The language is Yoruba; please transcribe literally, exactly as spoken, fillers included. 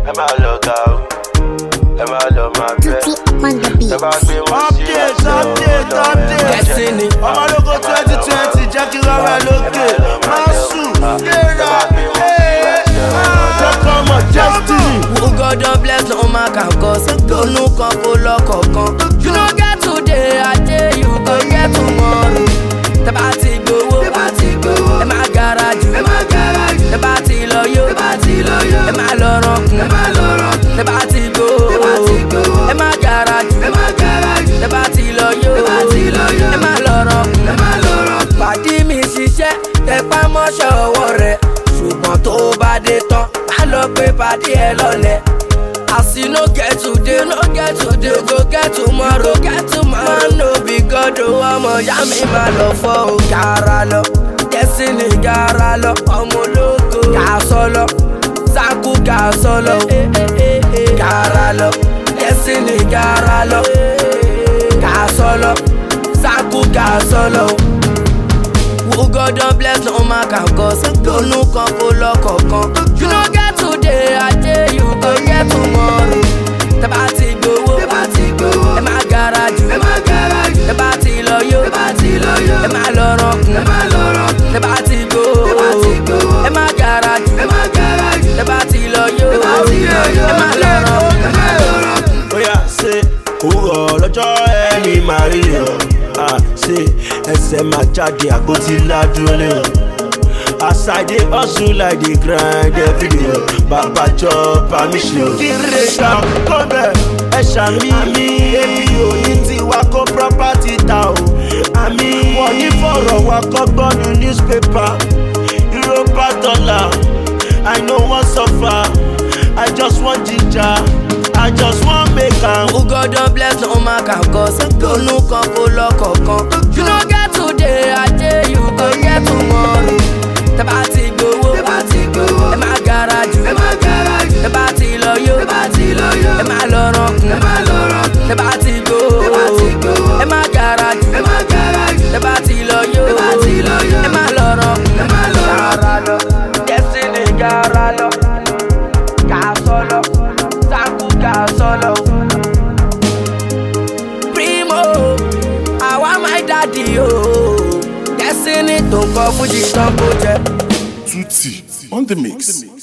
ẹ máa lọ ga o, ẹ máa lọ máa bẹ́. Ẹ bá gbé wọn sí update update update Destiny. ọmọ ológo twenty twenty jẹ́ kí rọra lókè máa sùn léra lọ́kọ̀ ọmọ Destiny. Who God don bless no man can cause. Lónú kan kó lọ́kọ̀ọ̀kan. You no get today, I tell you go get tomorrow. Tẹ́ bá ti gbowó, ẹ má gara jù. Tẹ́ bá ti lọ yó, ẹ má lọ rọ̀kùn. Tẹ́ bá ti gbowó, ẹ má gara jù. Tẹ́ bá ti lọ yó, ẹ má lọ rọ̀kùn. Pàdí mi ṣiṣẹ́, tẹpá mọ́ṣẹ́ ọwọ́ rẹ̀. Ṣùgbọ́n tó bá dé tán, má lọ pé pàdí ẹ lọ́lẹ̀. As you no get today, no get today, go get tomorrow, get tomorrow. Man no be God, oh, ọmọ ya mi ma lọ fọ́ o. Gara lọ, Destiny gara lọ, ọmọ ológo. Gà sọlọ, Zaku gà sọlọ, gara lọ, Destiny gara lọ, gà sọlọ, Zaku gà sọlọ. Who God don bless no man can cause. Lónú kan kó lọ́kọ̀ọ̀kan. You no get today, I tell you go get tomorrow. Tẹ́ bá ti gbowó, ẹ má gara jù. Tẹ́ bá ti lọ yó, ẹ má lọ rọ̀kùn. Tẹ́ bá ti gbowó, ẹ má gara jù. Tẹ́ bá ti lọ yó, ẹ má lọ rọ̀kùn. Oya ṣe òwúrọ̀ lọ́jọ́ ẹni máa rí o. Ṣe ẹsẹ̀ máa jáde àpótí ládùúró lé o. As I dey hustle like dey grind every day o. Bàbá jọ permission. Kíre ṣá kọ́bẹ̀ ẹ ṣàmì mi. Èmi ò ní tiwa kó property ta o. Àmì wọ́n ní fọ̀rọ̀ wa kọ́ gbọ́nu newspaper. Europa dollar, I no wan suffer. I just want ginger. I just want make am. Who God don bless no man can cause. Lónú kan kó lọ́kọ̀ọ̀kan. You no get today, I tell you go get tomorrow. Tẹ́ bá ti gbowó, ẹ má gara jù. Tẹ́ bá ti lọ yó, ẹ má lọ rọ̀kùn. Tẹ́ bá ti gbowó, ẹ má gara jù. Tẹ́ bá ti lọ yó, ẹ má lọ rọ̀kùn. Gara lọ, Destiny gara lọ, gà sọlọ, Zaku gà sọlọ. Primo, àwa my daddy o. Destiny tó ń kọ fújì tán kó jẹ. Tutti on the mix.